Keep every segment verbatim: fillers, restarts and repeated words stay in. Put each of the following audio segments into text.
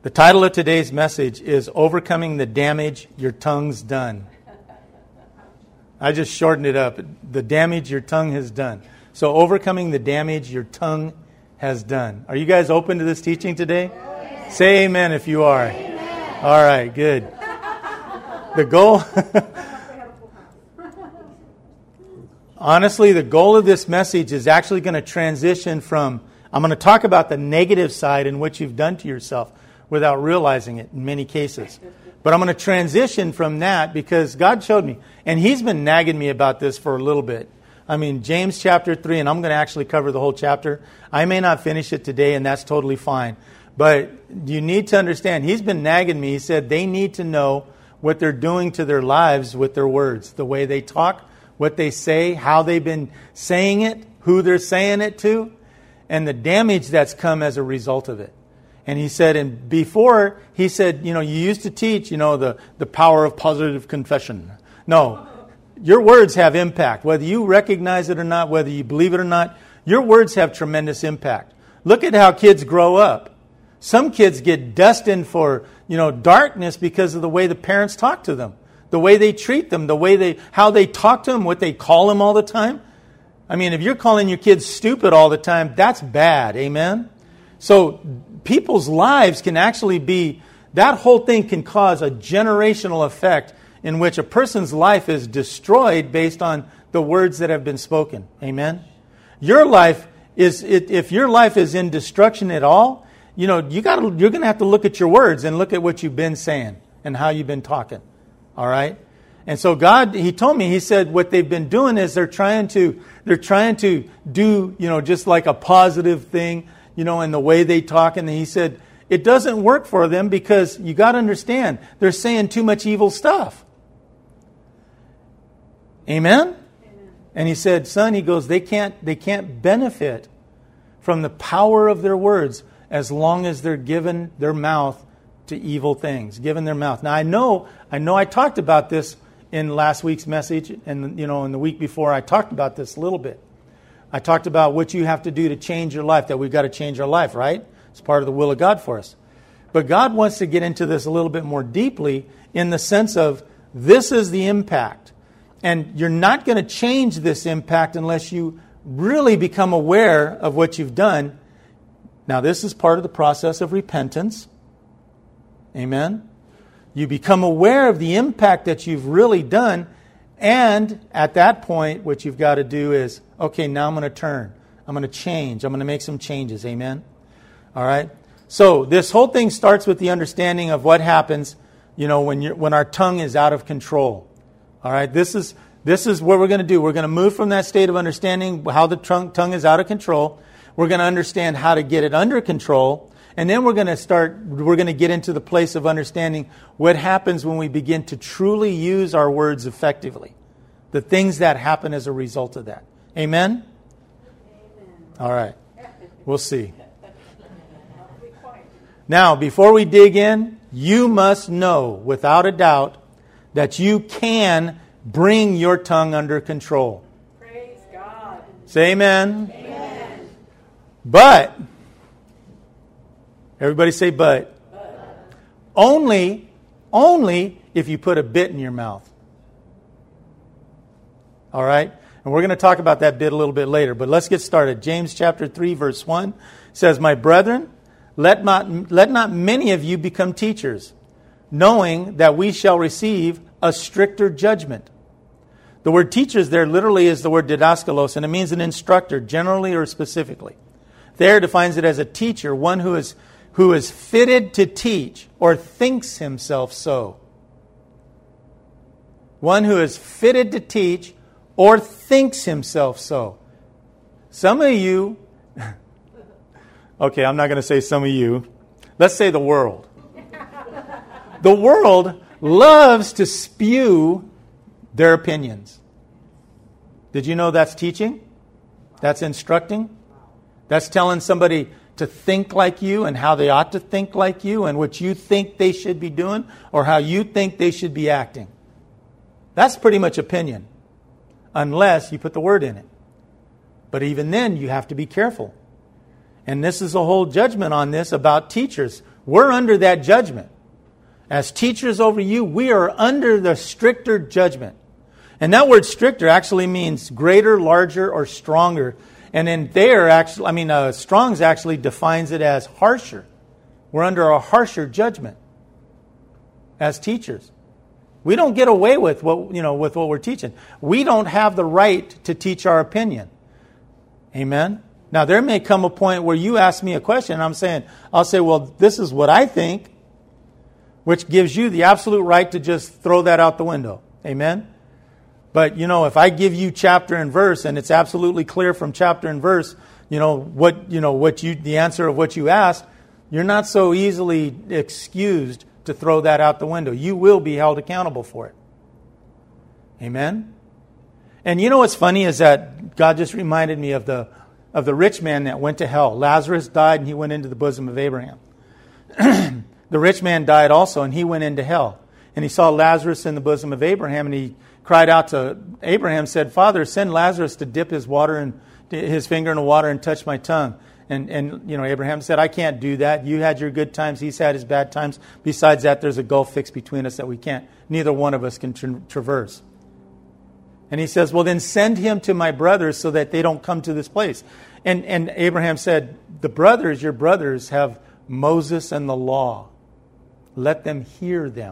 The title of today's message is Overcoming the Damage Your Tongue's Done. I just shortened it up. The damage your tongue has done. So overcoming the damage your tongue has done. Are you guys open to this teaching today? Yes. Say amen if you are. Amen. All right, good. The goal... Honestly, the goal of this message is actually going to transition from... I'm going to talk about the negative side in what you've done to yourself without realizing it in many cases. But I'm going to transition from that because God showed me. And He's been nagging me about this for a little bit. I mean, James chapter three, and I'm going to actually cover the whole chapter. I may not finish it today, and that's totally fine. But you need to understand, He's been nagging me. He said they need to know what they're doing to their lives with their words. The way they talk, what they say, how they've been saying it, who they're saying it to, and the damage that's come as a result of it. And he said, and before, he said, you know, you used to teach, you know, the, the power of positive confession. No, your words have impact. Whether you recognize it or not, whether you believe it or not, your words have tremendous impact. Look at how kids grow up. Some kids get destined for, you know, darkness because of the way the parents talk to them, the way they treat them, the way they, how they talk to them, what they call them all the time. I mean, if you're calling your kids stupid all the time, that's bad. Amen? So people's lives can actually be, that whole thing can cause a generational effect in which a person's life is destroyed based on the words that have been spoken. Amen? Your life is, if your life is in destruction at all, you know, you got you're going to have to look at your words and look at what you've been saying and how you've been talking. All right? And so God, He told me, He said what they've been doing is they're trying to, they're trying to do, you know, just like a positive thing, you know, in the way they talk. And He said, it doesn't work for them because you got to understand, they're saying too much evil stuff. Amen? Amen? And He said, son, He goes, they can't, they can't benefit from the power of their words as long as they're given their mouth to evil things, given their mouth. Now, I know, I know I talked about this in last week's message, and, you know, in the week before, I talked about this a little bit. I talked about what you have to do to change your life, that we've got to change our life, right? It's part of the will of God for us. But God wants to get into this a little bit more deeply in the sense of this is the impact. And you're not going to change this impact unless you really become aware of what you've done. Now, this is part of the process of repentance. Amen? You become aware of the impact that you've really done. And at that point, what you've got to do is, okay, now I'm going to turn. I'm going to change. I'm going to make some changes. Amen? All right? So this whole thing starts with the understanding of what happens, you know, when you're, when our tongue is out of control. All right? This is this is what we're going to do. We're going to move from that state of understanding how the tongue, tongue is out of control. We're going to understand how to get it under control. And then we're going to start, we're going to get into the place of understanding what happens when we begin to truly use our words effectively. The things that happen as a result of that. Amen? Amen. All right. We'll see. Now, before we dig in, you must know without a doubt that you can bring your tongue under control. Praise God. Say amen. Amen. But... Everybody say but. but. Only, only if you put a bit in your mouth. All right? And we're going to talk about that bit a little bit later. But let's get started. James chapter three verse one says, my brethren, let not, let not many of you become teachers, knowing that we shall receive a stricter judgment. The word teachers there literally is the word didaskalos, and it means an instructor, generally or specifically. There defines it as a teacher, one who is who is fitted to teach or thinks himself so. One who is fitted to teach or thinks himself so. Some of you, okay, I'm not going to say some of you. Let's say the world. The world loves to spew their opinions. Did you know that's teaching? That's instructing? That's telling somebody to think like you and how they ought to think like you and what you think they should be doing or how you think they should be acting. That's pretty much opinion, unless you put the word in it. But even then, you have to be careful. And this is a whole judgment on this about teachers. We're under that judgment. As teachers over you, we are under the stricter judgment. And that word stricter actually means greater, larger, or stronger. And then there, actually, I mean, uh, Strong's actually defines it as harsher. We're under a harsher judgment as teachers. We don't get away with what you know with what we're teaching. We don't have the right to teach our opinion. Amen. Now there may come a point where you ask me a question, and I'm saying, I'll say, well, this is what I think, which gives you the absolute right to just throw that out the window. Amen. But, you know, if I give you chapter and verse and it's absolutely clear from chapter and verse, you know, what, you know, what you, the answer of what you asked, you're not so easily excused to throw that out the window. You will be held accountable for it. Amen. And you know what's funny is that God just reminded me of the, of the rich man that went to hell. Lazarus died and he went into the bosom of Abraham. The rich man died also and he went into hell. And he saw Lazarus in the bosom of Abraham and he cried out to Abraham, said, Father, send Lazarus to dip his water and his finger in the water and touch my tongue. And, and you know, Abraham said, I can't do that. You had your good times. He's had his bad times. Besides that, there's a gulf fixed between us that we can't, neither one of us can tra- traverse. And he says, well, then send him to my brothers so that they don't come to this place. And, and Abraham said, the brothers, your brothers, have Moses and the law. Let them hear them.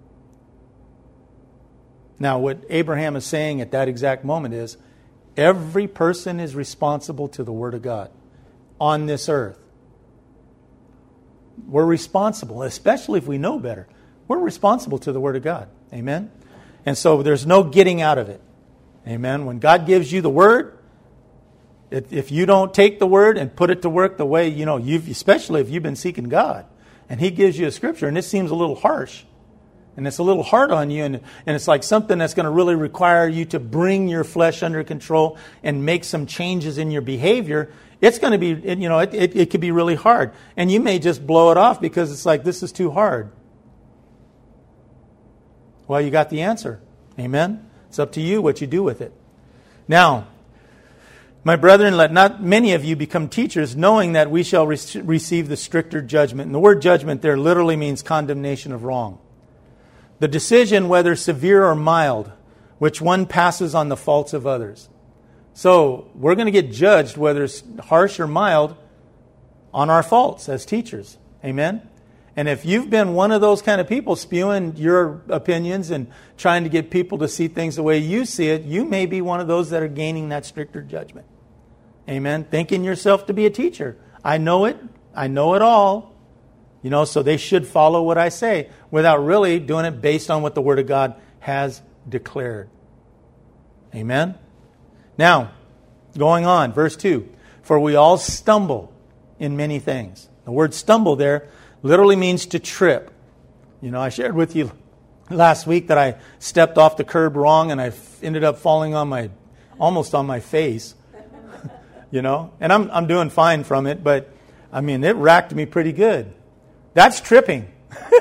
Now, what Abraham is saying at that exact moment is, every person is responsible to the Word of God on this earth. We're responsible, especially if we know better. We're responsible to the Word of God. Amen? And so there's no getting out of it. Amen? When God gives you the Word, if you don't take the Word and put it to work the way, you know, you've, especially if you've been seeking God, and He gives you a Scripture, and it seems a little harsh, and it's a little hard on you, and, and it's like something that's going to really require you to bring your flesh under control and make some changes in your behavior, it's going to be, you know, it, it, it could be really hard. And you may just blow it off because it's like, this is too hard. Well, you got the answer. Amen? It's up to you what you do with it. Now, my brethren, let not many of you become teachers, knowing that we shall re- receive the stricter judgment. And the word judgment there literally means condemnation of wrong. The decision, whether severe or mild, which one passes on the faults of others. So we're going to get judged, whether it's harsh or mild, on our faults as teachers. Amen? And if you've been one of those kind of people spewing your opinions and trying to get people to see things the way you see it, you may be one of those that are gaining that stricter judgment. Amen? Thinking yourself to be a teacher. I know it. I know it all. You know, so they should follow what I say without really doing it based on what the Word of God has declared. Amen? Now, going on, verse two. For we all stumble in many things. The word stumble there literally means to trip. You know, I shared with you last week that I stepped off the curb wrong and I ended up falling on my, almost on my face. You know, and I'm I'm doing fine from it, but I mean, it racked me pretty good. That's tripping.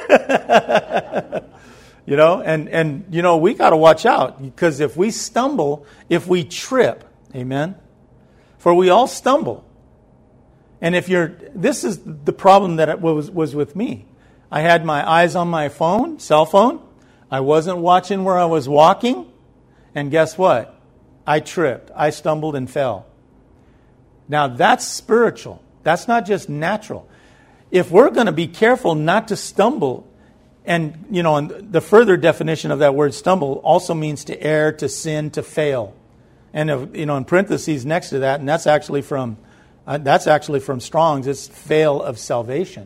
You know, and, and you know, we got to watch out, because if we stumble, if we trip, amen, for we all stumble. And if you're, this is the problem that was, was with me. I had my eyes on my phone, cell phone. I wasn't watching where I was walking. And guess what? I tripped. I stumbled and fell. Now that's spiritual. That's not just natural. If we're going to be careful not to stumble, and, you know, and the further definition of that word stumble also means to err, to sin, to fail. And, you know, in parentheses next to that, and that's actually from, uh, that's actually from Strong's, it's fail of salvation.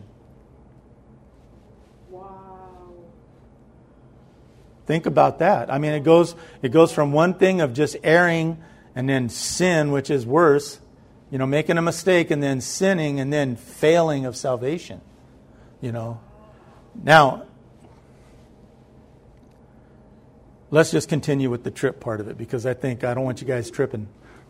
Wow. Think about that. I mean, it goes, it goes from one thing of just erring and then sin, which is worse, you know, making a mistake and then sinning and then failing of salvation, you know. Now, let's just continue with the trip part of it, because I think I don't want you guys tripping.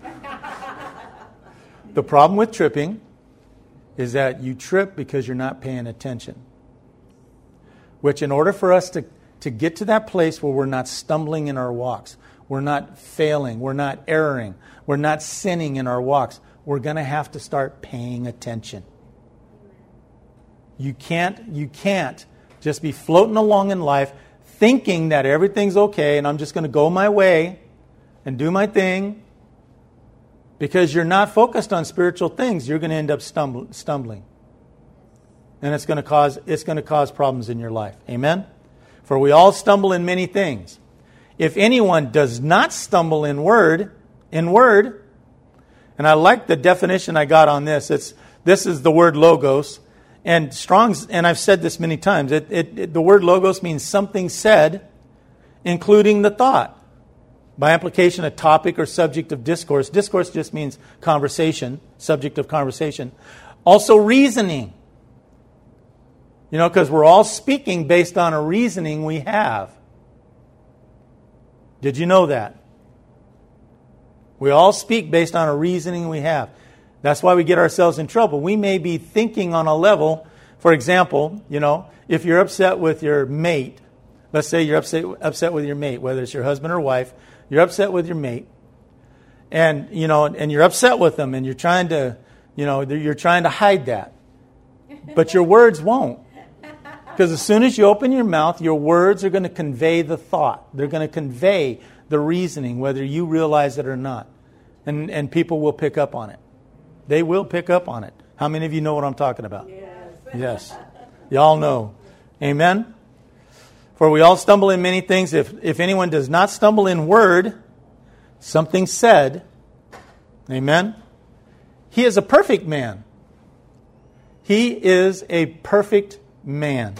The problem with tripping is that you trip because you're not paying attention. Which, in order for us to, to get to that place where we're not stumbling in our walks, we're not failing, we're not erring, we're not sinning in our walks, we're going to have to start paying attention. You can't, you can't just be floating along in life thinking that everything's okay and I'm just going to go my way and do my thing. Because you're not focused on spiritual things, you're going to end up stumble, stumbling. And it's going to cause it's going to cause problems in your life. Amen? For we all stumble in many things. If anyone does not stumble in word, in word, and I like the definition I got on this. It's this is the word logos. And Strong's, and I've said this many times, it, it, it, the word logos means something said, including the thought. By implication, a topic or subject of discourse. Discourse just means conversation, subject of conversation. Also reasoning. You know, because we're all speaking based on a reasoning we have. Did you know that? We all speak based on a reasoning we have. That's why we get ourselves in trouble. We may be thinking on a level, for example, you know, if you're upset with your mate, let's say you're upset, upset with your mate, whether it's your husband or wife, you're upset with your mate, and you know, and you're upset with them, and you're trying to, you know, you're trying to hide that, but your words won't, because as soon as you open your mouth, your words are going to convey the thought. They're going to convey the reasoning, whether you realize it or not, and and people will pick up on it. They will pick up on it. How many of you know what I'm talking about? Yes. Yes, y'all know. Amen. For we all stumble in many things. If, if anyone does not stumble in word, something said, amen, he is a perfect man. He is a perfect man.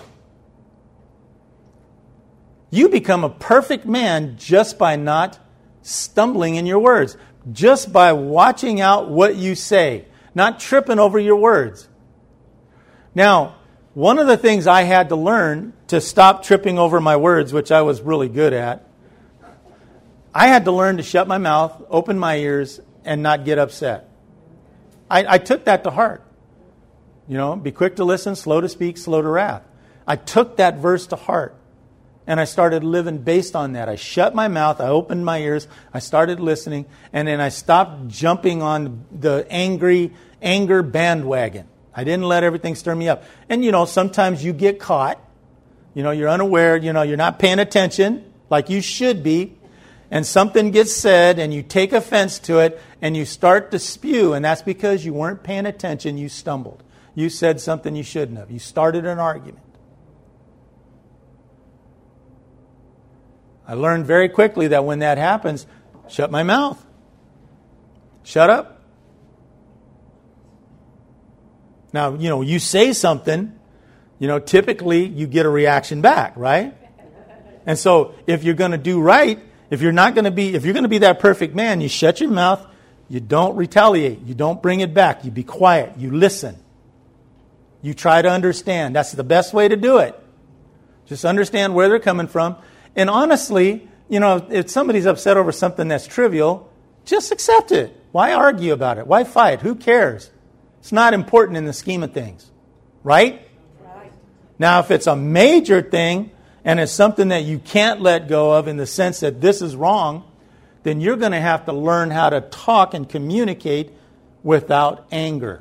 You become a perfect man just by not stumbling in your words. Just by watching out what you say. Not tripping over your words. Now, one of the things I had to learn to stop tripping over my words, which I was really good at, I had to learn to shut my mouth, open my ears, and not get upset. I, I took that to heart. You know, be quick to listen, slow to speak, slow to wrath. I took that verse to heart. And I started living based on that. I shut my mouth, I opened my ears, I started listening, and then I stopped jumping on the angry, anger bandwagon. I didn't let everything stir me up. And, you know, sometimes you get caught. You know, you're unaware. You know, you're not paying attention like you should be. And something gets said and you take offense to it and you start to spew. And that's because you weren't paying attention. You stumbled. You said something you shouldn't have. You started an argument. I learned very quickly that when that happens, shut my mouth. Shut up. Now, you know, you say something, you know, typically you get a reaction back, right? And so if you're going to do right, if you're not going to be, if you're going to be that perfect man, you shut your mouth, you don't retaliate, you don't bring it back, you be quiet, you listen. You try to understand. That's the best way to do it. Just understand where they're coming from. And honestly, you know, if somebody's upset over something that's trivial, just accept it. Why argue about it? Why fight? Who cares? It's not important in the scheme of things. Right? Right. Now, if it's a major thing and it's something that you can't let go of in the sense that this is wrong, then you're going to have to learn how to talk and communicate without anger.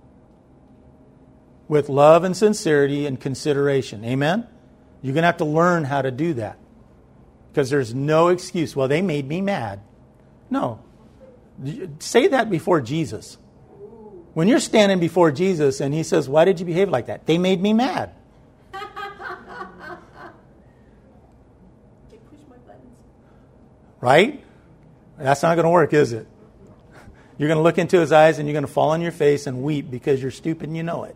With love and sincerity and consideration. Amen? You're going to have to learn how to do that. Because there's no excuse. Well, they made me mad. No. Say that before Jesus. When you're standing before Jesus and he says, why did you behave like that? They made me mad. They push my buttons. Right? That's not going to work, is it? You're going to look into his eyes and you're going to fall on your face and weep because you're stupid and you know it.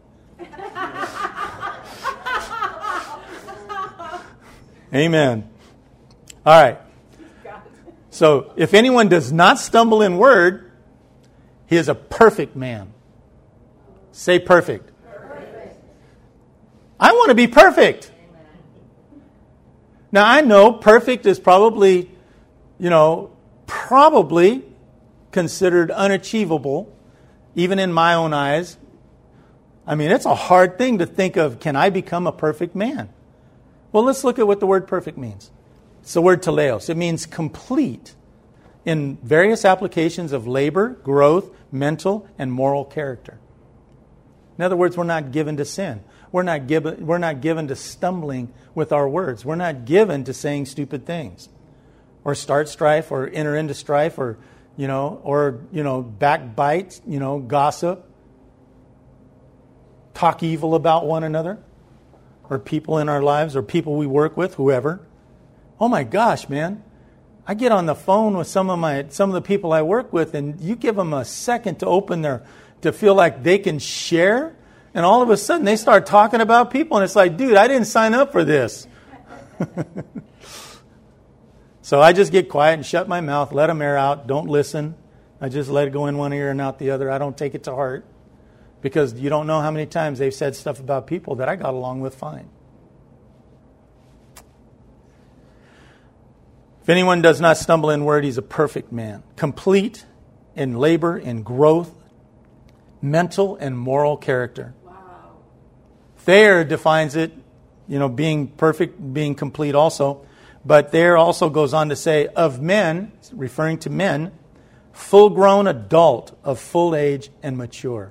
Amen. All right. So, if anyone does not stumble in word, he is a perfect man. Say perfect. Perfect. I want to be perfect. Now, I know perfect is probably, you know, probably considered unachievable, even in my own eyes. I mean, it's a hard thing to think of, can I become a perfect man? Well, let's look at what the word perfect means. It's the word teleos. It means complete in various applications of labor, growth, mental, and moral character. In other words, we're not given to sin. we're not given we're not given to stumbling with our words. We're not given to saying stupid things, or start strife, or enter into strife, or you know, or you know, backbite, you know, gossip, talk evil about one another, or people in our lives, or people we work with, whoever. Oh my gosh, man. I get on the phone with some of my some of the people I work with, and you give them a second to open their to feel like they can share, and all of a sudden they start talking about people, and it's like, dude, I didn't sign up for this. So I just get quiet and shut my mouth, let them air out, don't listen. I just let it go in one ear and out the other. I don't take it to heart, because you don't know how many times they've said stuff about people that I got along with fine. If anyone does not stumble in word, he's a perfect man, complete in labor, in growth, mental and moral character. Wow. Thayer defines it, you know, being perfect, being complete also. But Thayer also goes on to say, of men, referring to men, full-grown adult of full age and mature.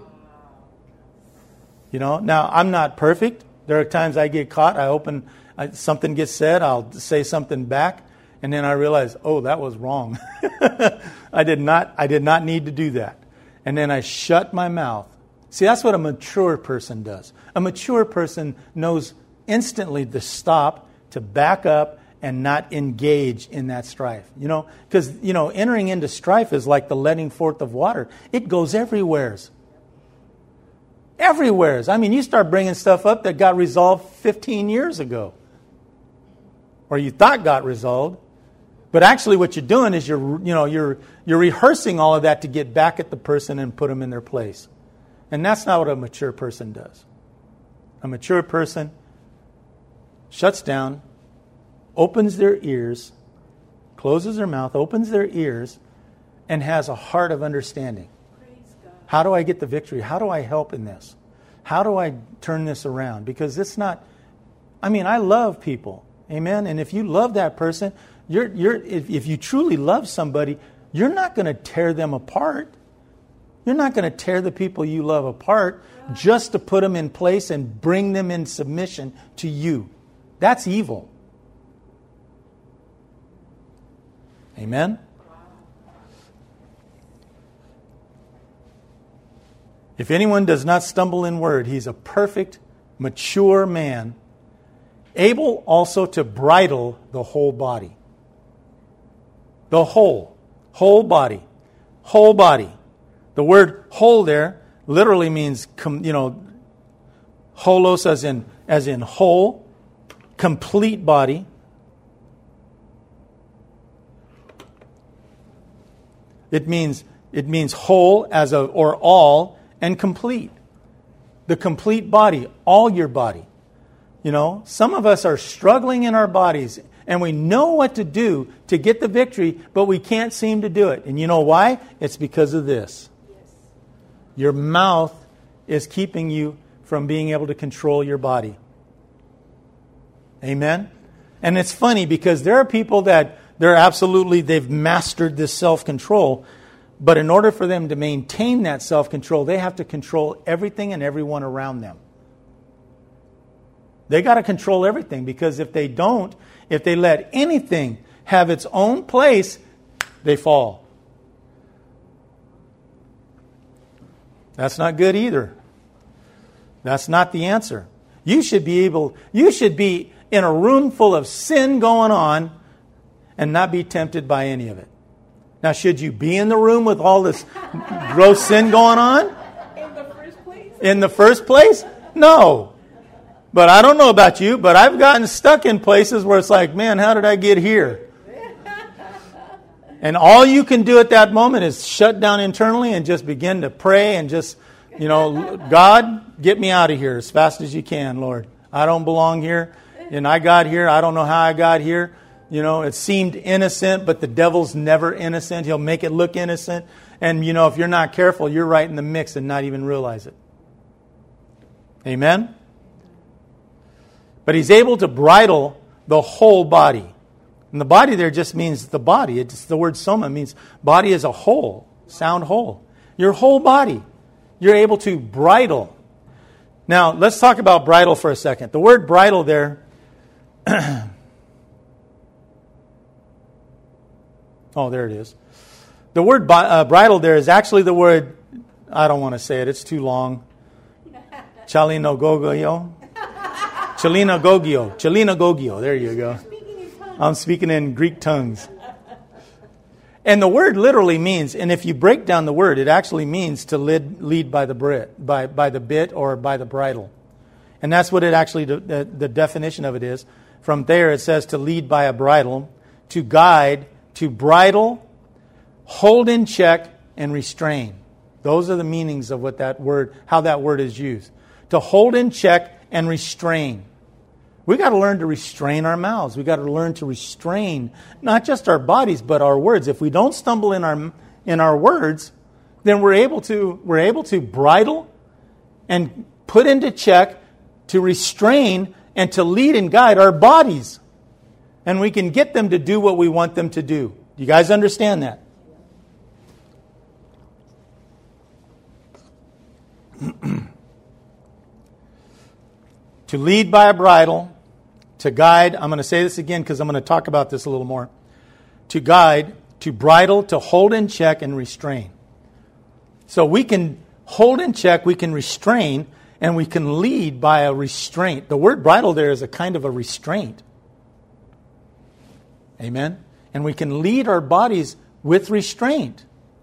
You know, now I'm not perfect. There are times I get caught. I open, I, something gets said, I'll say something back. And then I realize, oh, that was wrong. I did not I did not need to do that. And then I shut my mouth. See, that's what a mature person does. A mature person knows instantly to stop, to back up, and not engage in that strife. You know, because, you know, entering into strife is like the letting forth of water. It goes everywheres. Everywheres. I mean, you start bringing stuff up that got resolved fifteen years ago. Or you thought got resolved. But actually what you're doing is you're, you know, you're you're rehearsing all of that to get back at the person and put them in their place. And that's not what a mature person does. A mature person shuts down, opens their ears, closes their mouth, opens their ears, and has a heart of understanding. Praise God. How do I get the victory? How do I help in this? How do I turn this around? Because it's not, I mean, I love people. Amen? And if you love that person, You're, you're, if, if you truly love somebody, you're not going to tear them apart. You're not going to tear the people you love apart just to put them in place and bring them in submission to you. That's evil. Amen? If anyone does not stumble in word, he's a perfect, mature man, able also to bridle the whole body. The whole, whole body, whole body. The word whole there literally means, you know, holos as in as in whole, complete body. It means it means whole as a or all and complete. The complete body, all your body. You know, some of us are struggling in our bodies. And we know what to do to get the victory, but we can't seem to do it. And you know why? It's because of this. Yes. Your mouth is keeping you from being able to control your body. Amen? And it's funny because there are people that they're absolutely, they've mastered this self-control. But in order for them to maintain that self-control, they have to control everything and everyone around them. They got to control everything, because if they don't, if they let anything have its own place, they fall. That's not good either. That's not the answer. You should be able, you should be in a room full of sin going on and not be tempted by any of it. Now, should you be in the room with all this gross sin going on? In the first place? In the first place? No. But I don't know about you, but I've gotten stuck in places where it's like, man, how did I get here? And all you can do at that moment is shut down internally and just begin to pray and just, you know, God, get me out of here as fast as you can, Lord. I don't belong here. And I got here. I don't know how I got here. You know, it seemed innocent, but the devil's never innocent. He'll make it look innocent. And, you know, if you're not careful, you're right in the mix and not even realize it. Amen? But he's able to bridle the whole body. And the body there just means the body. It's the word soma means body as a whole, sound whole. Your whole body, you're able to bridle. Now, let's talk about bridle for a second. The word bridle there, oh, there it is. The word bi- uh, bridle there is actually the word, I don't want to say it, it's too long. Chalinogogio. Chalinogogio. Chalinogogio. There you go. I'm speaking in Greek tongues. And the word literally means, and if you break down the word, it actually means to lead, lead by the bit, by, by the bit or by the bridle. And that's what it actually, the, the definition of it is. From there it says to lead by a bridle, to guide, to bridle, hold in check, and restrain. Those are the meanings of what that word, how that word is used. To hold in check and restrain. We got to learn to restrain our mouths. We got to learn to restrain not just our bodies but our words. If we don't stumble in our in our words, then we're able to we're able to bridle and put into check, to restrain and to lead and guide our bodies. And we can get them to do what we want them to do. You guys understand that? To lead by a bridle, to guide, I'm going to say this again because I'm going to talk about this a little more. To guide, to bridle, to hold in check and restrain. So we can hold in check, we can restrain, and we can lead by a restraint. The word bridle there is a kind of a restraint. Amen? And we can lead our bodies with restraint.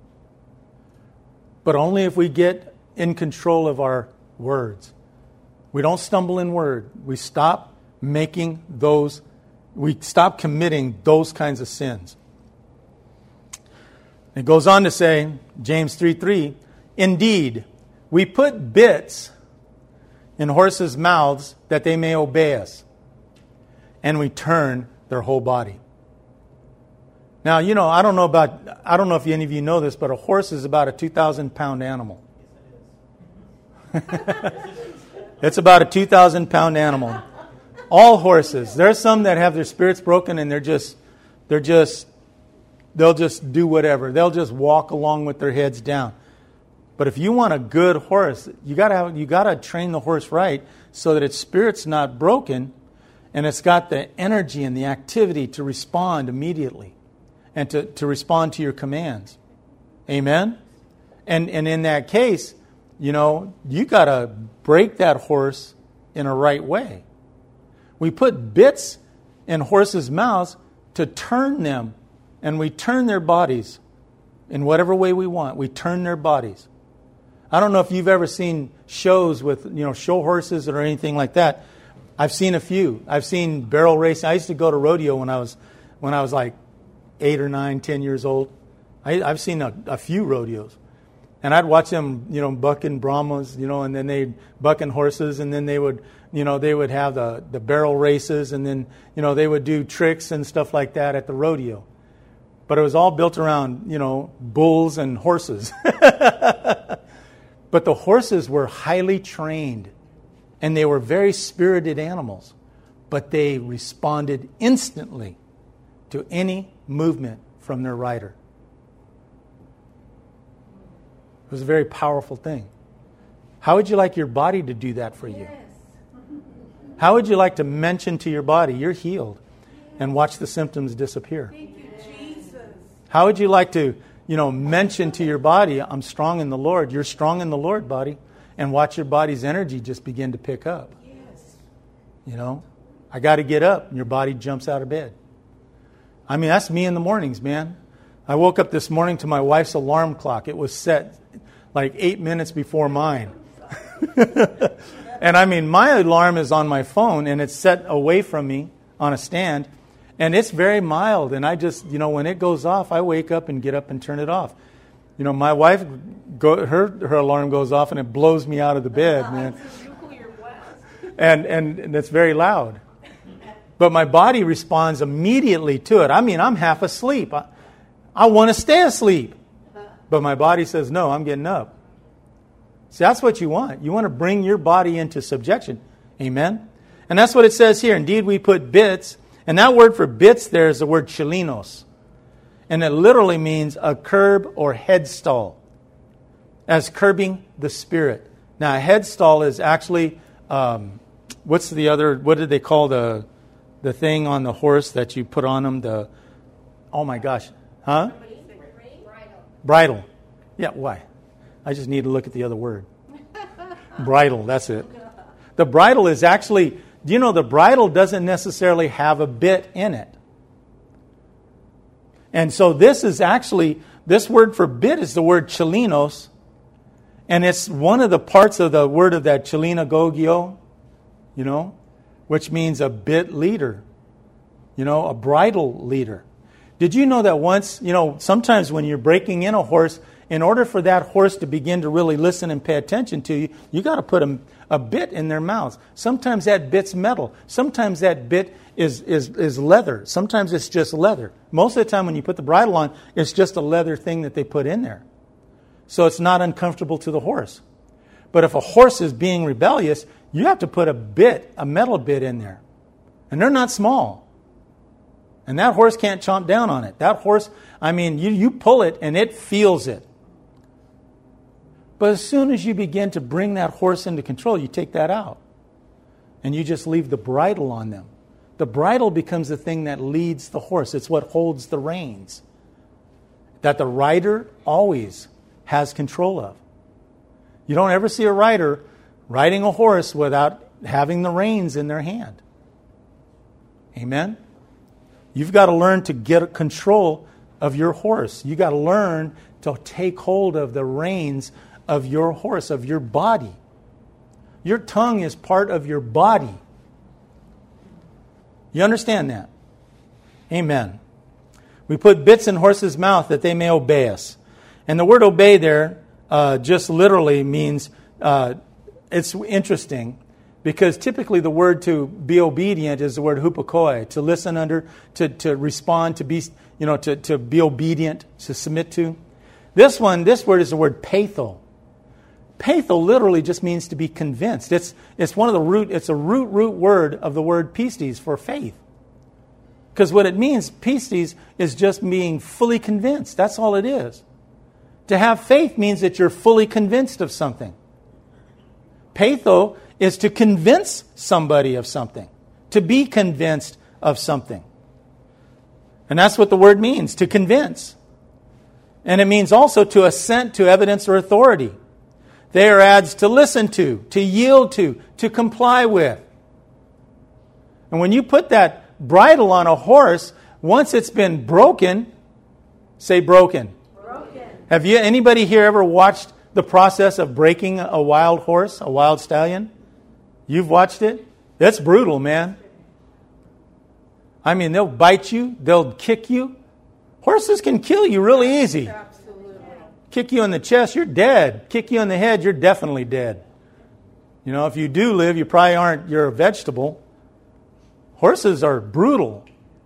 But only if we get in control of our words. We don't stumble in word. We stop making those, we stop committing those kinds of sins. It goes on to say, James three three, indeed, we put bits in horses' mouths that they may obey us, and we turn their whole body. Now, you know, I don't know about, I don't know if any of you know this, but a horse is about a two thousand pound animal. It's about a two thousand pound animal. All horses. There are some that have their spirits broken and they're just, they're just, they'll just do whatever. They'll just walk along with their heads down. But if you want a good horse, you gotta have, you gotta train the horse right so that its spirit's not broken and it's got the energy and the activity to respond immediately and to, to respond to your commands. Amen? And and in that case, you know, you gotta break that horse in a right way. We put bits in horses' mouths to turn them, and we turn their bodies in whatever way we want. We turn their bodies. I don't know if you've ever seen shows with, you know, show horses or anything like that. I've seen a few. I've seen barrel racing. I used to go to rodeo when I was when I was like eight or nine, ten years old. I, I've seen a, a few rodeos. And I'd watch them, you know, bucking Brahmas, you know, and then they'd bucking horses, and then they would, you know, they would have the, the barrel races, and then, you know, they would do tricks and stuff like that at the rodeo. But it was all built around, you know, bulls and horses. But the horses were highly trained, and they were very spirited animals. But they responded instantly to any movement from their rider. It was a very powerful thing. How would you like your body to do that for you? How would you like to mention to your body, you're healed, and watch the symptoms disappear? Thank you, Jesus. How would you like to, you know, mention to your body, I'm strong in the Lord. You're strong in the Lord, body. And watch your body's energy just begin to pick up. Yes. You know, I got to get up, and your body jumps out of bed. I mean, that's me in the mornings, man. I woke up this morning to my wife's alarm clock. It was set like eight minutes before mine. And I mean, my alarm is on my phone, and it's set away from me on a stand. And it's very mild. And I just, you know, when it goes off, I wake up and get up and turn it off. You know, my wife, go, her her alarm goes off, and it blows me out of the bed, man. And, and and it's very loud. But my body responds immediately to it. I mean, I'm half asleep. I, I want to stay asleep. But my body says, no, I'm getting up. See, that's what you want. You want to bring your body into subjection. Amen? And that's what it says here. Indeed, we put bits. And that word for bits there is the word chilinos. And it literally means a curb or headstall. As curbing the spirit. Now, a headstall is actually, um, what's the other, what did they call the the thing on the horse that you put on them? The, oh my gosh, huh? Bridle. Bridle. Yeah, why? I just need to look at the other word. Bridle, that's it. The bridle is actually, do you know the bridle doesn't necessarily have a bit in it? And so this is actually, this word for bit is the word chilinos, and it's one of the parts of the word of that chilinagogio, you know, which means a bit leader, you know, a bridle leader. Did you know that once, you know, sometimes when you're breaking in a horse, in order for that horse to begin to really listen and pay attention to you, you got to put a, a bit in their mouths. Sometimes that bit's metal. Sometimes that bit is, is, is leather. Sometimes it's just leather. Most of the time when you put the bridle on, it's just a leather thing that they put in there. So it's not uncomfortable to the horse. But if a horse is being rebellious, you have to put a bit, a metal bit in there. And they're not small. And that horse can't chomp down on it. That horse, I mean, you, you pull it and it feels it. But as soon as you begin to bring that horse into control, you take that out. And you just leave the bridle on them. The bridle becomes the thing that leads the horse. It's what holds the reins. That the rider always has control of. You don't ever see a rider riding a horse without having the reins in their hand. Amen? You've got to learn to get control of your horse. You've got to learn to take hold of the reins of your horse, of your body. Your tongue is part of your body. You understand that? Amen. We put bits in horses' mouth that they may obey us. And the word obey there uh, just literally means, uh, it's interesting, because typically the word to be obedient is the word hupakoi, to listen under, to, to respond, to be, you know, to, to be obedient, to submit to. This one, this word is the word patho. Patho literally just means to be convinced. It's it's one of the root, it's a root root word of the word pistis for faith. Because what it means, pistis, is just being fully convinced. That's all it is. To have faith means that you're fully convinced of something. Patho is to convince somebody of something. To be convinced of something. And that's what the word means, to convince. And it means also to assent to evidence or authority. There adds to listen to, to yield to, to comply with. And when you put that bridle on a horse, once it's been broken, say broken. Broken. Have you anybody here ever watched the process of breaking a wild horse, a wild stallion? You've watched it? It's brutal, man. I mean, they'll bite you, they'll kick you. Horses can kill you really easy. Absolutely. Kick you in the chest, you're dead. Kick you in the head, you're definitely dead. You know, if you do live, you probably aren't, you're a vegetable. Horses are brutal.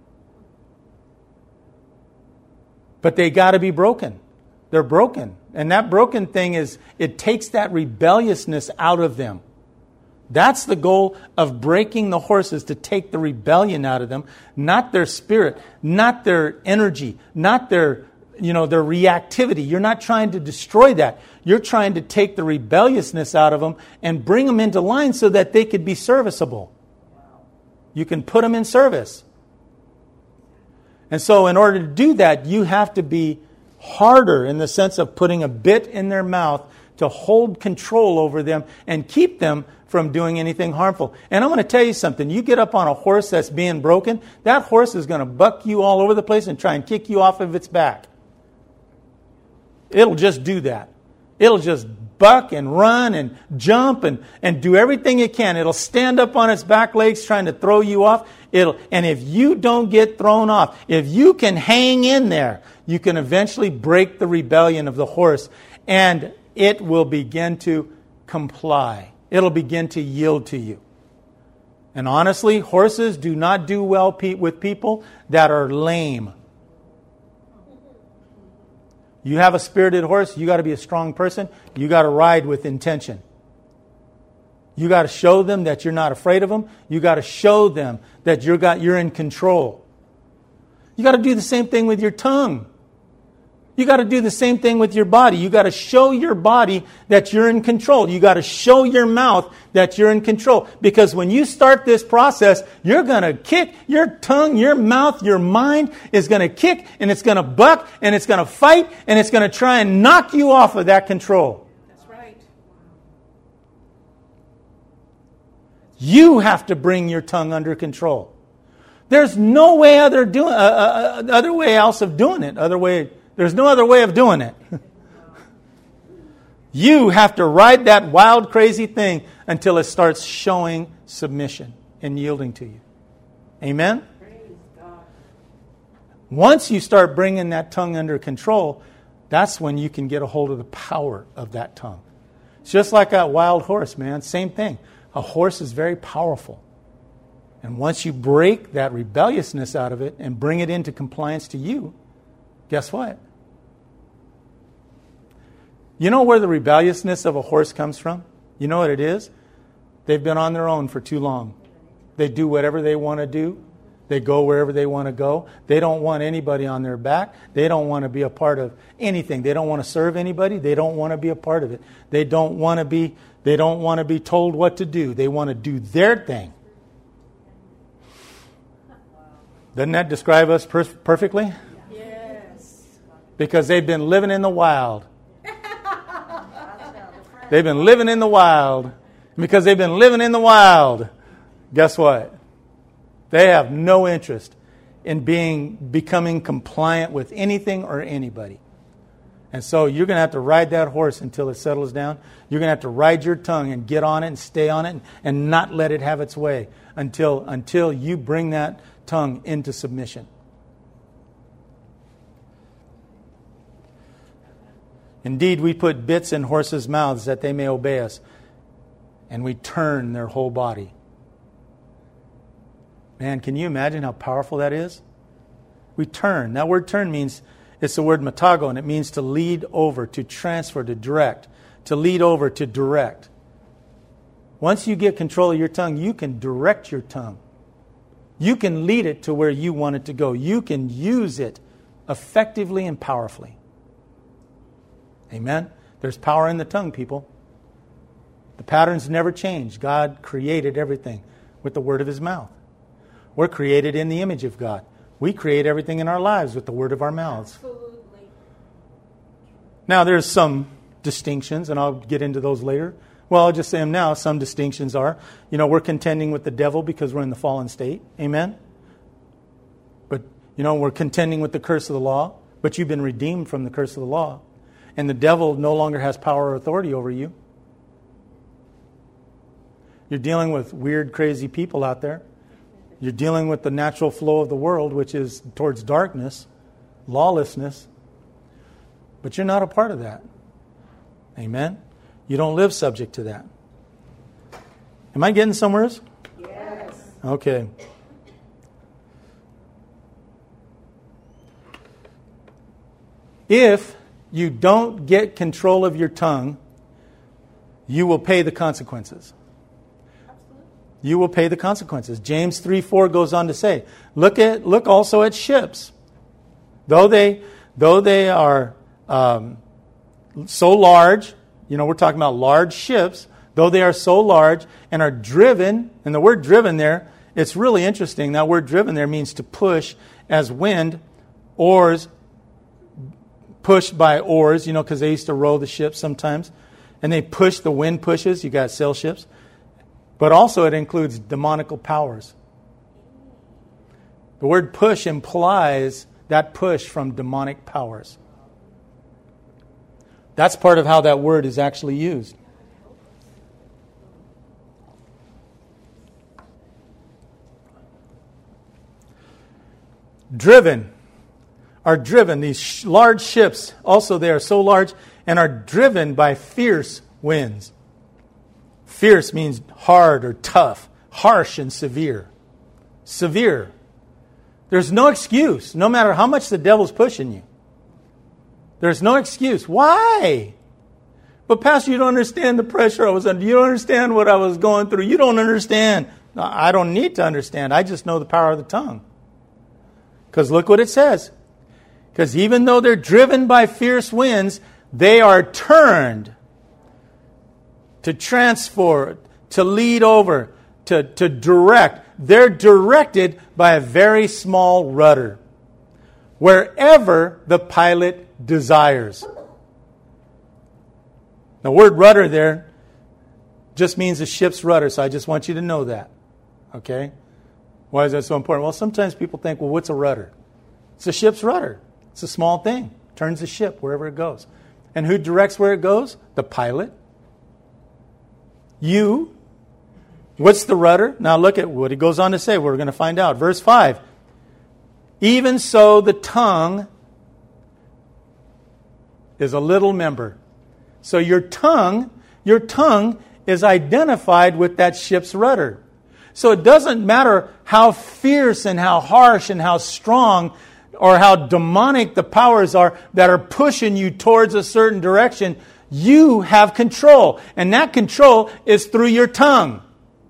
But they got to be broken. They're broken. And that broken thing is, it takes that rebelliousness out of them. That's the goal of breaking the horses, to take the rebellion out of them, not their spirit, not their energy, not their, you know, their reactivity. You're not trying to destroy that. You're trying to take the rebelliousness out of them and bring them into line so that they could be serviceable. You can put them in service. And so in order to do that, you have to be harder in the sense of putting a bit in their mouth to hold control over them and keep them from doing anything harmful. And I'm going to tell you something. You get up on a horse that's being broken, that horse is going to buck you all over the place and try and kick you off of its back. It'll just do that. It'll just buck and run and jump and, and do everything it can. It'll stand up on its back legs trying to throw you off. It'll, and if you don't get thrown off, if you can hang in there, you can eventually break the rebellion of the horse, and it will begin to comply. It'll begin to yield to you. And honestly, horses do not do well pe- with people that are lame. You have a spirited horse, you got to be a strong person. You got to ride with intention. You got to show them that you're not afraid of them. You got to show them that you're got you're in control. You got to do the same thing with your tongue. You got to do the same thing with your body. You got to show your body that you're in control. You got to show your mouth that you're in control. Because when you start this process, you're going to kick your tongue, your mouth, your mind is going to kick, and it's going to buck, and it's going to fight, and it's going to try and knock you off of that control. That's right. You have to bring your tongue under control. There's no way other doing uh, uh, other way else of doing it. Other way. There's no other way of doing it. You have to ride that wild, crazy thing until it starts showing submission and yielding to you. Amen? Praise God. Once you start bringing that tongue under control, that's when you can get a hold of the power of that tongue. It's just like that wild horse, man. Same thing. A horse is very powerful. And once you break that rebelliousness out of it and bring it into compliance to you, guess what? You know where the rebelliousness of a horse comes from? You know what it is? They've been on their own for too long. They do whatever they want to do. They go wherever they want to go. They don't want anybody on their back. They don't want to be a part of anything. They don't want to serve anybody. They don't want to be a part of it. They don't want to be, they don't want to be told what to do. They want to do their thing. Doesn't that describe us per- perfectly? Yes. Because they've been living in the wild. They've been living in the wild. And because they've been living in the wild, guess what? They have no interest in being becoming compliant with anything or anybody. And so you're going to have to ride that horse until it settles down. You're going to have to ride your tongue and get on it and stay on it and, and not let it have its way until until you bring that tongue into submission. Indeed, we put bits in horses' mouths that they may obey us, and we turn their whole body. Man, can you imagine how powerful that is? We turn. That word turn means, it's the word matago, and it means to lead over, to transfer, to direct. To lead over, to direct. Once you get control of your tongue, you can direct your tongue. You can lead it to where you want it to go. You can use it effectively and powerfully. Amen? There's power in the tongue, people. The patterns never change. God created everything with the word of His mouth. We're created in the image of God. We create everything in our lives with the word of our mouths. Absolutely. Now, there's some distinctions, and I'll get into those later. Well, I'll just say them now. Some distinctions are, you know, we're contending with the devil because we're in the fallen state. Amen? But, you know, we're contending with the curse of the law, but you've been redeemed from the curse of the law. And the devil no longer has power or authority over you. You're dealing with weird, crazy people out there. You're dealing with the natural flow of the world, which is towards darkness, lawlessness. But you're not a part of that. Amen? You don't live subject to that. Am I getting somewhere? Yes. Okay. If you don't get control of your tongue, you will pay the consequences. You will pay the consequences. James three four goes on to say, look at look also at ships. Though they though they are um, so large, you know, we're talking about large ships, though they are so large and are driven, and the word driven there, it's really interesting. That word driven there means to push as wind, oars, pushed by oars, you know, because they used to row the ships sometimes. And they push, the wind pushes, you got sail ships. But also it includes demonical powers. The word push implies that push from demonic powers. That's part of how that word is actually used. Driven are driven. These sh- large ships, also they are so large and are driven by fierce winds. Fierce means hard or tough, harsh and severe. Severe. There's no excuse, no matter how much the devil's pushing you. There's no excuse. Why? But Pastor, you don't understand the pressure I was under. You don't understand what I was going through. You don't understand. I don't need to understand. I just know the power of the tongue. Because look what it says. Because even though they're driven by fierce winds, they are turned to transfer, to lead over, to, to direct. They're directed by a very small rudder, wherever the pilot desires. The word rudder there just means a ship's rudder, so I just want you to know that. Okay? Why is that so important? Well, sometimes people think, well, what's a rudder? It's a ship's rudder. It's a small thing. Turns the ship wherever it goes. And who directs where it goes? The pilot. You. What's the rudder? Now look at what he goes on to say. We're going to find out. Verse five. Even so the tongue is a little member. So your tongue, your tongue is identified with that ship's rudder. So it doesn't matter how fierce and how harsh and how strong or how demonic the powers are that are pushing you towards a certain direction. You have control. And that control is through your tongue.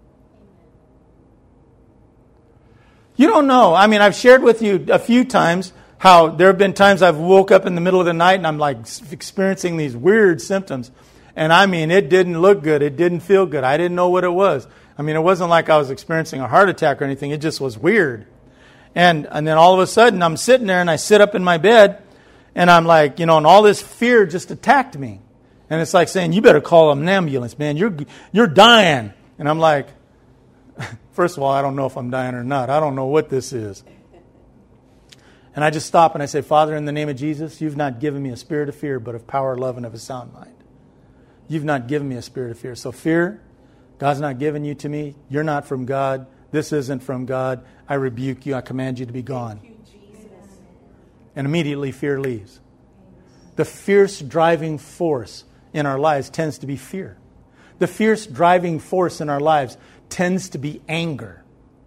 You don't know. I mean, I've shared with you a few times how there have been times I've woke up in the middle of the night and I'm like experiencing these weird symptoms. And I mean, it didn't look good. It didn't feel good. I didn't know what it was. I mean, it wasn't like I was experiencing a heart attack or anything. It just was weird. And and then all of a sudden I'm sitting there and I sit up in my bed and I'm like, you know, and all this fear just attacked me. And it's like saying, you better call an ambulance, man. You're you're dying. And I'm like, first of all, I don't know if I'm dying or not. I don't know what this is. And I just stop and I say, Father, in the name of Jesus, you've not given me a spirit of fear, but of power, love, and of a sound mind. You've not given me a spirit of fear. So fear, God's not given you to me. You're not from God. This isn't from God. I rebuke you. I command you to be gone. And immediately fear leaves. The fierce driving force in our lives tends to be fear. The fierce driving force in our lives tends to be anger.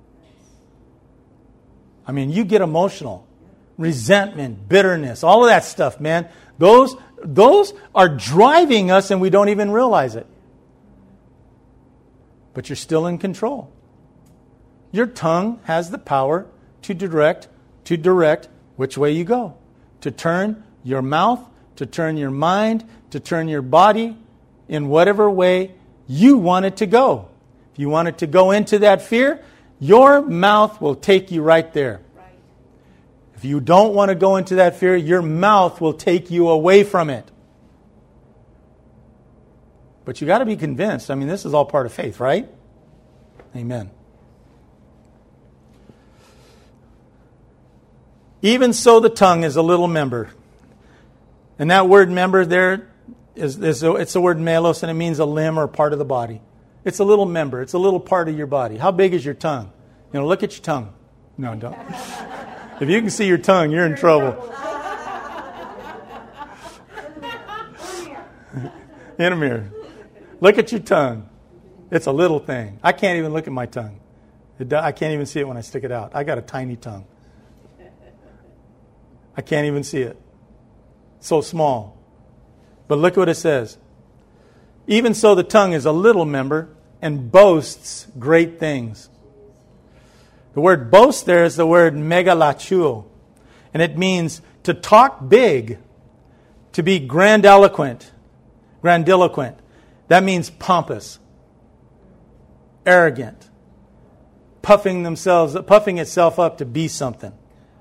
I mean, you get emotional. Resentment, bitterness, all of that stuff, man. Those, those are driving us and we don't even realize it. But you're still in control. Your tongue has the power to direct, to direct which way you go. To turn your mouth, to turn your mind, to turn your body in whatever way you want it to go. If you want it to go into that fear, your mouth will take you right there. If you don't want to go into that fear, your mouth will take you away from it. But you got to be convinced. I mean, this is all part of faith, right? Amen. Even so, the tongue is a little member. And that word member there, is, is a, it's the word melos, and it means a limb or part of the body. It's a little member. It's a little part of your body. How big is your tongue? You know, look at your tongue. No, don't. If you can see your tongue, you're in trouble. In a mirror. Look at your tongue. It's a little thing. I can't even look at my tongue. It do, I can't even see it when I stick it out. I got a tiny tongue. I can't even see it. So small. But look what it says. Even so, the tongue is a little member and boasts great things. The word boast there is the word megalachuo. And it means to talk big, to be grandiloquent. Grandiloquent. That means pompous, arrogant, puffing themselves, puffing itself up to be something.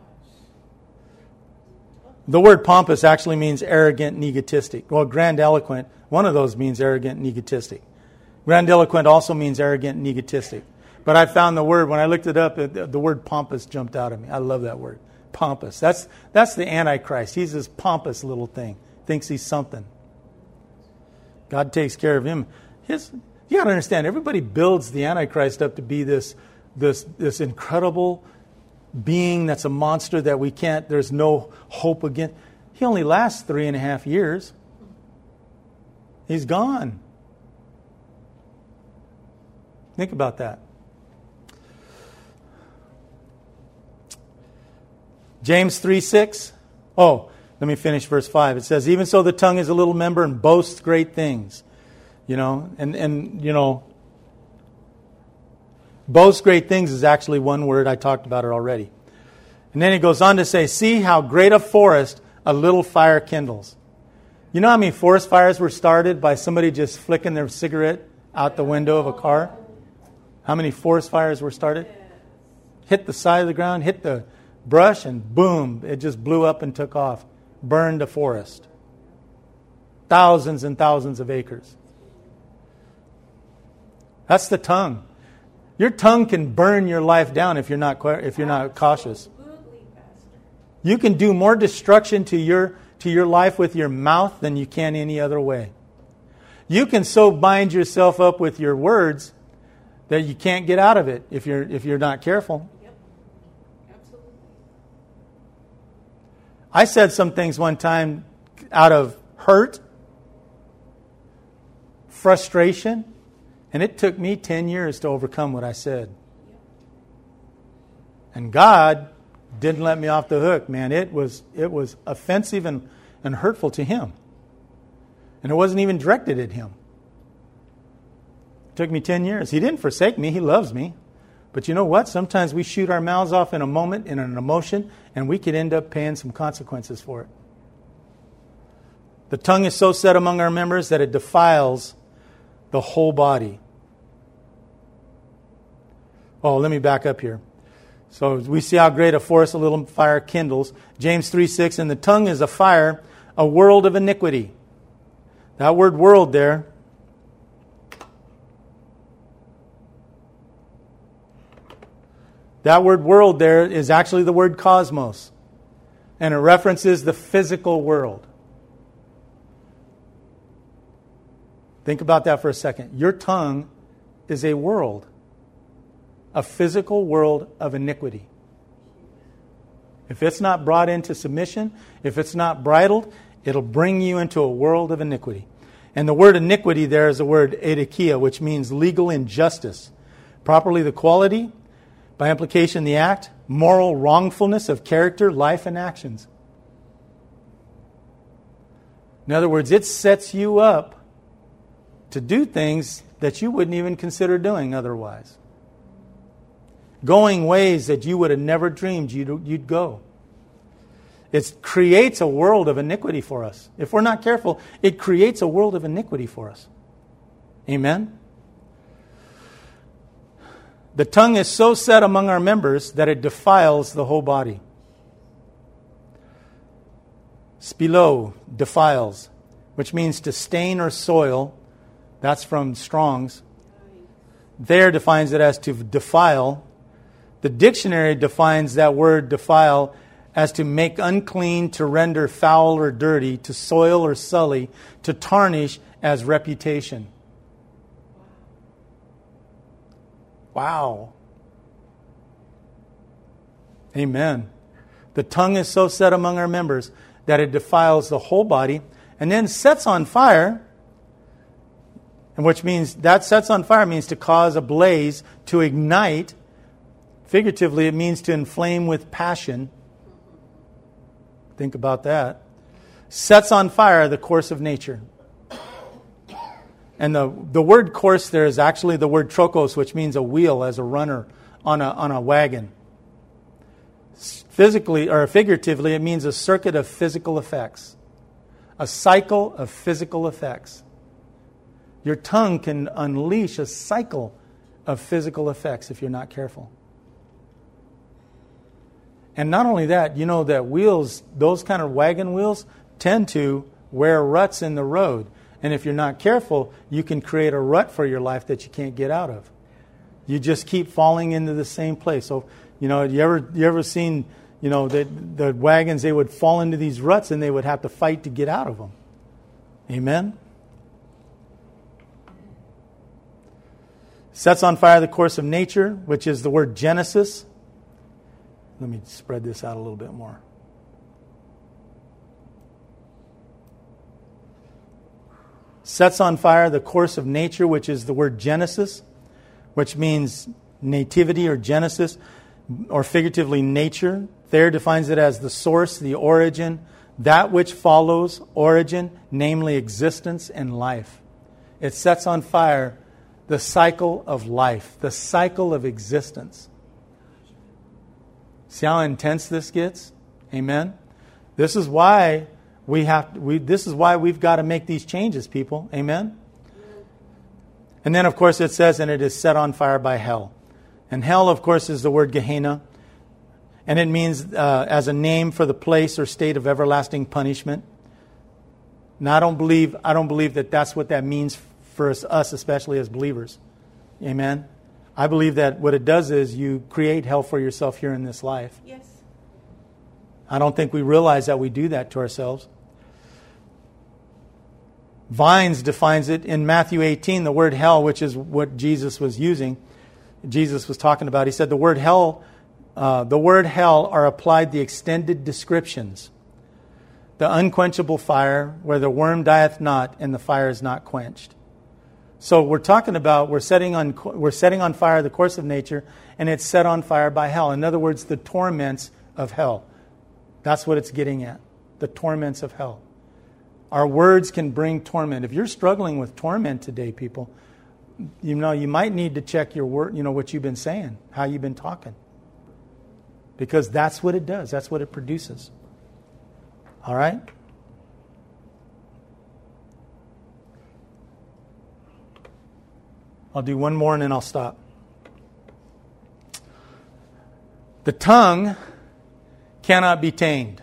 The word pompous actually means arrogant and egotistic. Well, grandiloquent, one of those means arrogant and egotistic. Grandiloquent also means arrogant and egotistic. But I found the word, when I looked it up, the word pompous jumped out at me. I love that word. Pompous. That's that's the Antichrist. He's this pompous little thing. Thinks he's something. God takes care of him. His, you got to understand, everybody builds the Antichrist up to be this, this, this incredible being that's a monster that we can't, there's no hope against. He only lasts three and a half years. He's gone. Think about that. James three six. Oh, let me finish verse five. It says, even so the tongue is a little member and boasts great things. You know, and, and you know, boast great things is actually one word. I talked about it already. And then he goes on to say, see how great a forest a little fire kindles. You know how many forest fires were started by somebody just flicking their cigarette out the window of a car? How many forest fires were started? Hit the side of the ground, hit the brush, and boom, it just blew up and took off. Burned a forest. Thousands and thousands of acres. That's the tongue. Your tongue can burn your life down if you're not if you're not cautious. You can do more destruction to your to your life with your mouth than you can any other way. You can so bind yourself up with your words that you can't get out of it if you're if you're not careful. Yep. Absolutely. I said some things one time out of hurt, frustration, and it took me ten years to overcome what I said. And God didn't let me off the hook, man. It was it was offensive and, and hurtful to Him. And it wasn't even directed at Him. It took me ten years. He didn't forsake me. He loves me. But you know what? Sometimes we shoot our mouths off in a moment, in an emotion, and we could end up paying some consequences for it. The tongue is so set among our members that it defiles the whole body. Oh, let me back up here. So we see how great a forest a little fire kindles. James three six, and the tongue is a fire, a world of iniquity. That word world there, that word world there is actually the word cosmos. And it references the physical world. Think about that for a second. Your tongue is a world. A physical world of iniquity. If it's not brought into submission, if it's not bridled, it'll bring you into a world of iniquity. And the word iniquity there is the word edikia, which means legal injustice. Properly the quality, by implication the act, moral wrongfulness of character, life, and actions. In other words, it sets you up to do things that you wouldn't even consider doing otherwise. Going ways that you would have never dreamed you'd, you'd go. It creates a world of iniquity for us. If we're not careful, it creates a world of iniquity for us. Amen? The tongue is so set among our members that it defiles the whole body. Spilo, defiles, which means to stain or soil. That's from Strong's. There defines it as to defile. The dictionary defines that word defile as to make unclean, to render foul or dirty, to soil or sully, to tarnish as reputation. Wow. Amen. The tongue is so set among our members that it defiles the whole body and then sets on fire, and which means that sets on fire means to cause a blaze, to ignite. Figuratively, it means to inflame with passion. Think about that. Sets on fire the course of nature. And the, the word course there is actually the word trokos, which means a wheel as a runner on a, on a wagon. Physically or figuratively, it means a circuit of physical effects. A cycle of physical effects. Your tongue can unleash a cycle of physical effects if you're not careful. And not only that, you know that wheels, those kind of wagon wheels, tend to wear ruts in the road. And if you're not careful, you can create a rut for your life that you can't get out of. You just keep falling into the same place. So, you know, you ever you ever seen, you know, the, the wagons, they would fall into these ruts and they would have to fight to get out of them. Amen? Sets on fire the course of nature, which is the word Genesis. Let me spread this out a little bit more. Sets on fire the course of nature, which is the word Genesis, which means nativity or Genesis, or figuratively nature. Thayer defines it as the source, the origin, that which follows, origin, namely existence and life. It sets on fire the cycle of life, the cycle of existence. See how intense this gets? Amen. This is why we have we this is why we've got to make these changes, people. Amen. And then of course it says, and it is set on fire by hell. And hell, of course, is the word Gehenna. And it means uh, as a name for the place or state of everlasting punishment. Now I don't believe I don't believe that that's what that means for us, us especially as believers. Amen. I believe that what it does is you create hell for yourself here in this life. Yes. I don't think we realize that we do that to ourselves. Vines defines it in Matthew eighteen, the word hell, which is what Jesus was using. Jesus was talking about. He said the word hell, uh, the word hell are applied the extended descriptions. The unquenchable fire, where the worm dieth not and the fire is not quenched. So we're talking about we're setting on we're setting on fire the course of nature, and it's set on fire by hell. In other words, the torments of hell. That's what it's getting at. The torments of hell. Our words can bring torment. If you're struggling with torment today, people, you know you might need to check your word. You know what you've been saying, how you've been talking, because that's what it does. That's what it produces. All right. I'll do one more and then I'll stop. The tongue cannot be tamed.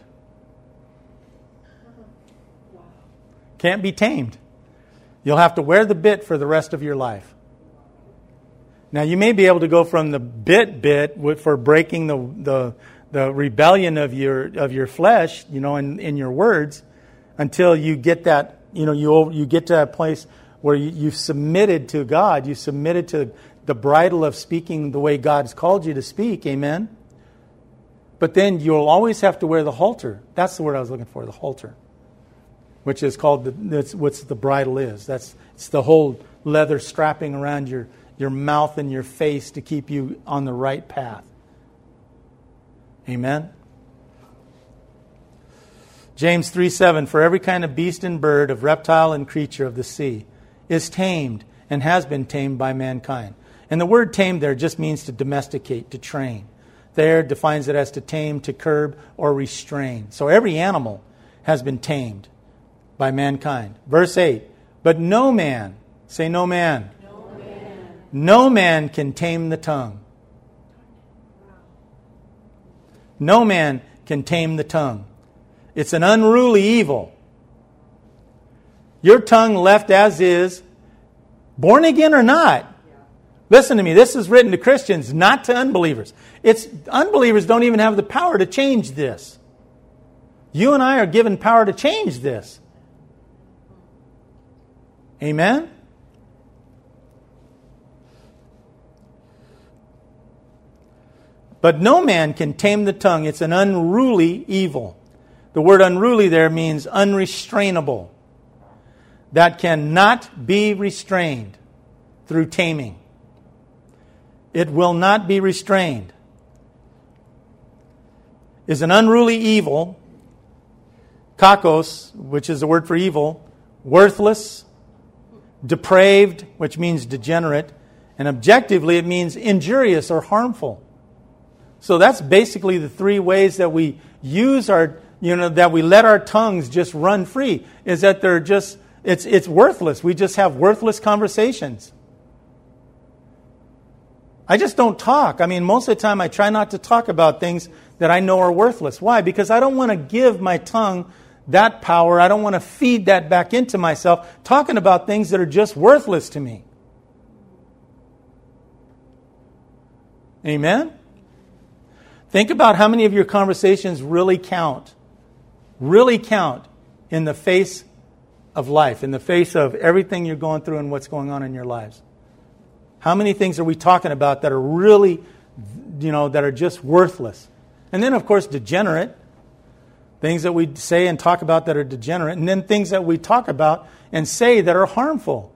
Can't be tamed. You'll have to wear the bit for the rest of your life. Now you may be able to go from the bit bit for breaking the the, the rebellion of your of your flesh, you know, in, in your words, until you get that, you know, you you get to a place where you, you've submitted to God, you submitted to the bridle of speaking the way God's called you to speak, amen? But then you'll always have to wear the halter. That's the word I was looking for, the halter, which is called, the, that's what the bridle is. That's it's the whole leather strapping around your, your mouth and your face to keep you on the right path. Amen? James three seven, for every kind of beast and bird, of reptile and creature of the sea, is tamed and has been tamed by mankind. And the word tamed there just means to domesticate, to train. There defines it as to tame, to curb, or restrain. So every animal has been tamed by mankind. Verse eight, but no man, say no man. No man. No man can tame the tongue. No man can tame the tongue. It's an unruly evil. Your tongue left as is, born again or not. Listen to me, this is written to Christians, not to unbelievers. It's unbelievers don't even have the power to change this. You and I are given power to change this. Amen? But no man can tame the tongue. It's an unruly evil. The word unruly there means unrestrainable. That cannot be restrained through taming. It will not be restrained. Is an unruly evil, kakos, which is the word for evil, worthless, depraved, which means degenerate, and objectively it means injurious or harmful. So that's basically the three ways that we use our, you know, that we let our tongues just run free, is that they're just, it's it's worthless. We just have worthless conversations. I just don't talk. I mean, most of the time I try not to talk about things that I know are worthless. Why? Because I don't want to give my tongue that power. I don't want to feed that back into myself, talking about things that are just worthless to me. Amen? Think about how many of your conversations really count, really count in the face of life, in the face of everything you're going through and what's going on in your lives. How many things are we talking about that are really, you know, that are just worthless? And then, of course, degenerate. Things that we say and talk about that are degenerate. And then things that we talk about and say that are harmful.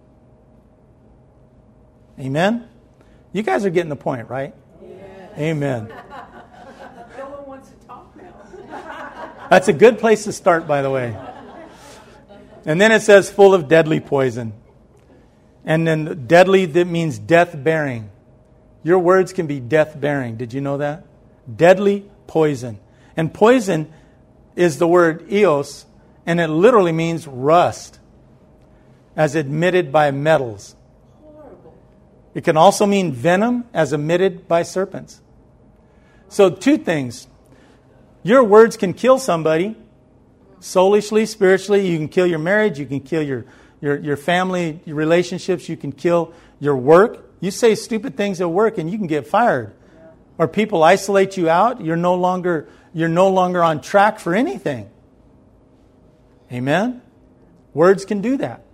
Amen? You guys are getting the point, right? Yes. Amen. No one wants to talk now. That's a good place to start, by the way. And then it says full of deadly poison. And then deadly, that means death-bearing. Your words can be death-bearing. Did you know that? Deadly poison. And poison is the word eos, and it literally means rust, as emitted by metals. Horrible. It can also mean venom, as emitted by serpents. So two things. Your words can kill somebody, soulishly, spiritually. You can kill your marriage. You can kill your, your, your family your relationships. You can kill your work. You say stupid things at work and you can get fired. Yeah. Or people isolate you out. You're no longer, you're no longer on track for anything. Amen? Words can do that.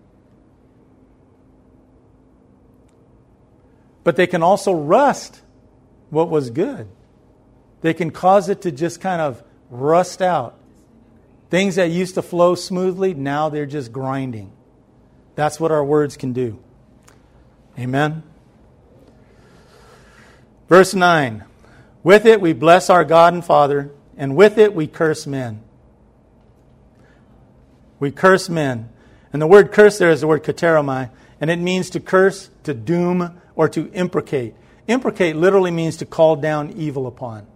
But they can also rust what was good. They can cause it to just kind of rust out. Things that used to flow smoothly, now they're just grinding. That's what our words can do. Amen. Verse nine. With it we bless our God and Father, and with it we curse men. We curse men. And the word curse there is the word kateromai, and it means to curse, to doom, or to imprecate. Imprecate literally means to call down evil upon.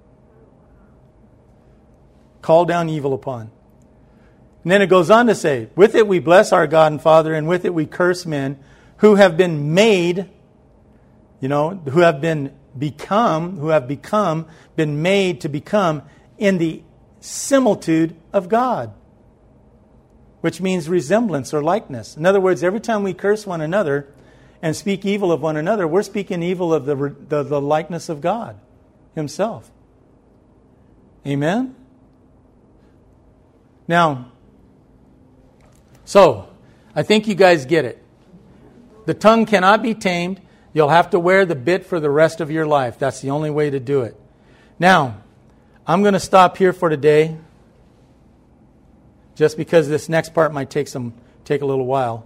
Call down evil upon. And then it goes on to say, with it we bless our God and Father, and with it we curse men who have been made, you know, who have been become, who have become, been made to become in the similitude of God, which means resemblance or likeness. In other words, every time we curse one another and speak evil of one another, we're speaking evil of the, the, the likeness of God Himself. Amen? Now, so, I think you guys get it. The tongue cannot be tamed. You'll have to wear the bit for the rest of your life. That's the only way to do it. Now, I'm going to stop here for today, just because this next part might take some take a little while.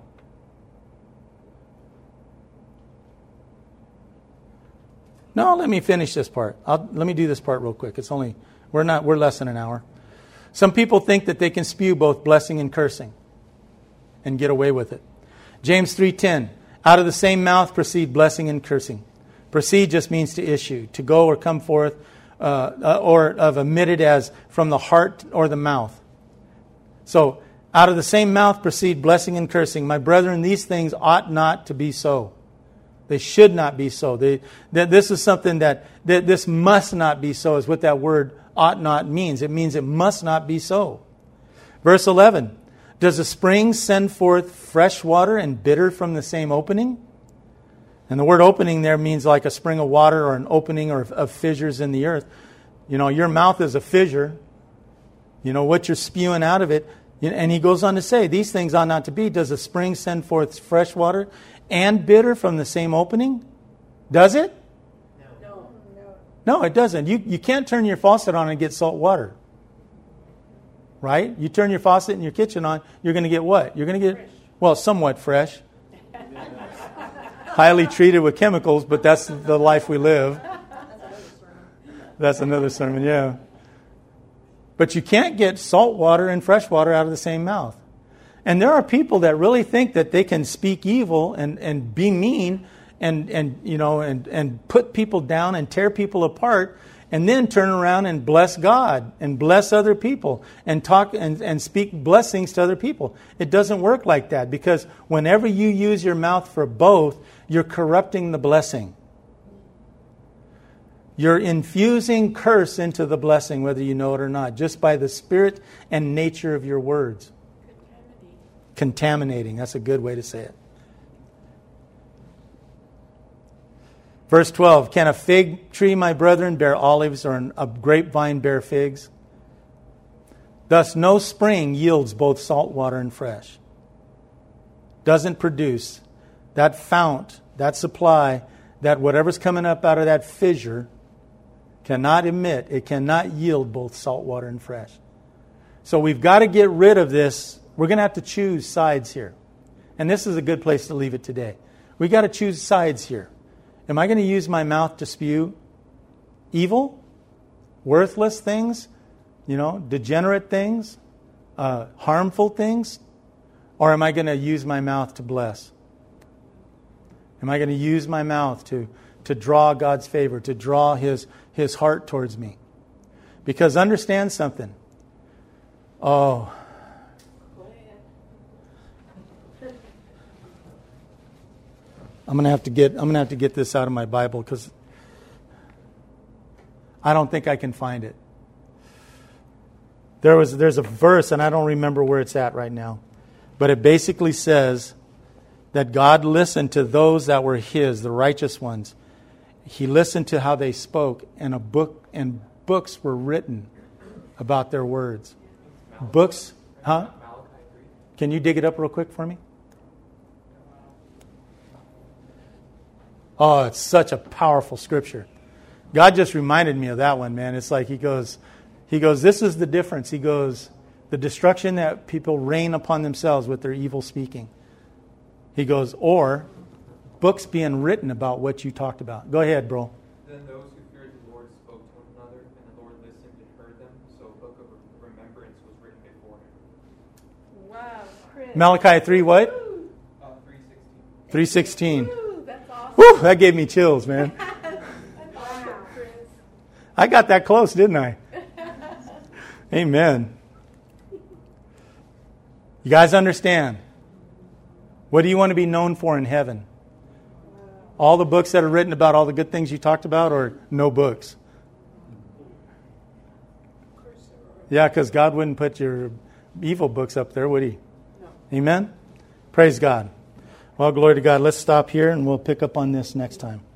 No, let me finish this part. I'll, let me do this part real quick. It's only we're not we're less than an hour. Some people think that they can spew both blessing and cursing and get away with it. James three ten, out of the same mouth proceed blessing and cursing. Proceed just means to issue, to go or come forth, uh, or of emitted as from the heart or the mouth. So, out of the same mouth proceed blessing and cursing. My brethren, these things ought not to be so. They should not be so. They, that this is something that, that this must not be so, is what that word ought not means. It means it must not be so. Verse eleven. Does a spring send forth fresh water and bitter from the same opening? And the word opening there means like a spring of water or an opening or of fissures in the earth. You know, your mouth is a fissure. You know, what you're spewing out of it. And he goes on to say, these things ought not to be. Does a spring send forth fresh water and bitter from the same opening? Does it? No. No. No, it doesn't. You, you can't turn your faucet on and get salt water. Right? You turn your faucet in your kitchen on, you're going to get what? You're going to get, fresh. Well, somewhat fresh. Highly treated with chemicals, but that's the life we live. That's another sermon, yeah. But you can't get salt water and fresh water out of the same mouth. And there are people that really think that they can speak evil and, and be mean and, and you know and, and put people down and tear people apart, and then turn around and bless God and bless other people and talk and, and speak blessings to other people. It doesn't work like that, because whenever you use your mouth for both, you're corrupting the blessing. You're infusing curse into the blessing, whether you know it or not, just by the spirit and nature of your words. Contaminating. Contaminating. That's a good way to say it. Verse twelve, can a fig tree, my brethren, bear olives, or a grapevine bear figs? Thus no spring yields both salt water and fresh. Doesn't produce that fount, that supply, that whatever's coming up out of that fissure cannot emit, it cannot yield both salt water and fresh. So we've got to get rid of this. We're going to have to choose sides here. And this is a good place to leave it today. We've got to choose sides here. Am I going to use my mouth to spew evil, worthless things, you know, degenerate things, uh, harmful things? Or am I going to use my mouth to bless? Am I going to use my mouth to, to draw God's favor, to draw His, His heart towards me? Because understand something. Oh. I'm gonna have to get I'm gonna have to get this out of my Bible because I don't think I can find it. There was there's a verse, and I don't remember where it's at right now, but it basically says that God listened to those that were His, the righteous ones. He listened to how they spoke, and a book and books were written about their words. Books, huh? Can you dig it up real quick for me? Oh, it's such a powerful scripture. God just reminded me of that one, man. It's like he goes, he goes, this is the difference. He goes, the destruction that people rain upon themselves with their evil speaking. He goes, or books being written about what you talked about. Go ahead, bro. Then those who feared the Lord spoke to one another, and the Lord listened and heard them. So a book of remembrance was written before him. Wow, Chris. Malachi three what? Uh, three sixteen. three sixteen. Woo, that's awesome. Woo, that gave me chills, man. Wow, Chris. I got that close, didn't I? Amen. You guys understand? What do you want to be known for in heaven? All the books that are written about all the good things you talked about, or no books? Yeah, because God wouldn't put your evil books up there, would He? No. Amen? Praise God. Well, glory to God. Let's stop here and we'll pick up on this next time.